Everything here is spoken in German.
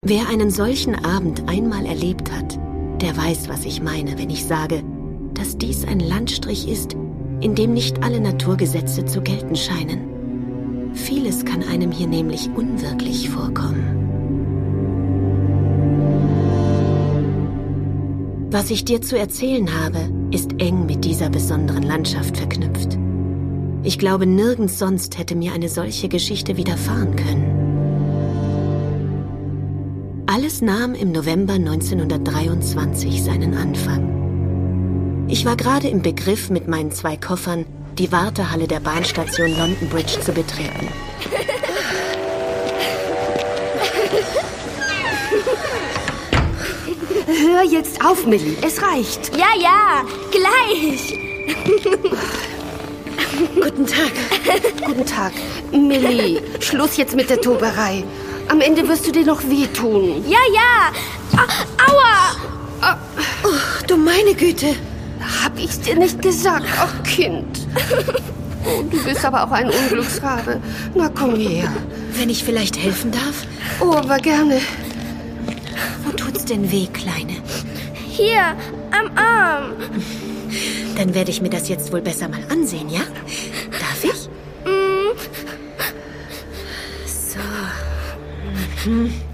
Wer einen solchen Abend einmal erlebt hat, der weiß, was ich meine, wenn ich sage, dass dies ein Landstrich ist, in dem nicht alle Naturgesetze zu gelten scheinen. Vieles kann einem hier nämlich unwirklich vorkommen. Was ich dir zu erzählen habe, ist eng mit dieser besonderen Landschaft verknüpft. Ich glaube, nirgends sonst hätte mir eine solche Geschichte widerfahren können. Alles nahm im November 1923 seinen Anfang. Ich war gerade im Begriff, mit meinen 2 Koffern die Wartehalle der Bahnstation London Bridge zu betreten. Hör jetzt auf, Millie. Es reicht. Ja, gleich. Guten Tag. Guten Tag. Millie, Schluss jetzt mit der Toberei. Am Ende wirst du dir noch wehtun. Ja. Aua. Oh, du meine Güte. Hab ich's dir nicht gesagt? Ach, Kind. Oh, du bist aber auch ein Unglücksrabe. Na, komm her. Wenn ich vielleicht helfen darf? Oh, aber gerne. Wo tut's denn weh, Kleine? Hier, am Arm. Dann werde ich mir das jetzt wohl besser mal ansehen, ja? Darf ich? Mm. So.